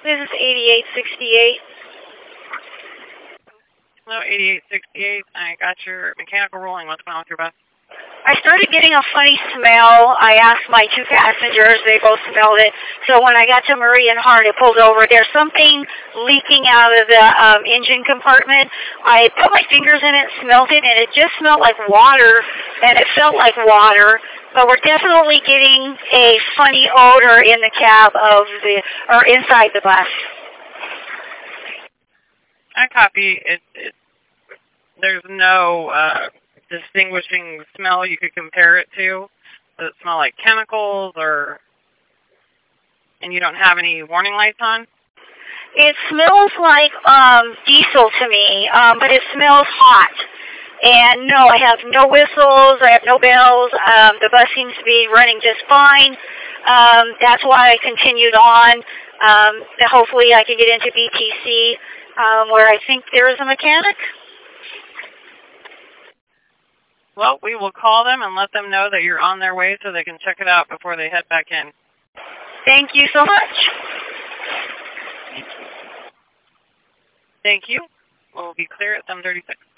This is 8868. Hello, 8868. I got your mechanical rolling. What's going on with your bus? I started getting a funny smell. I asked my two passengers. They both smelled it. So when I got to Marie and Hart, I pulled over. There's something leaking out of the engine compartment. I put my fingers in it, smelled it, and it just smelled like water, and it felt like water. But we're definitely getting a funny odor in the cab or inside the bus. I copy. There's no distinguishing smell you could compare it to. Does it smell like chemicals and you don't have any warning lights on? It smells like diesel to me, but it smells hot. And no, I have no whistles, I have no bells. The bus seems to be running just fine. That's why I continued on. Hopefully I can get into BTC, where I think there is a mechanic. Well, we will call them and let them know that you're on their way so they can check it out before they head back in. Thank you so much. Thank you. We'll be clear at 7:36.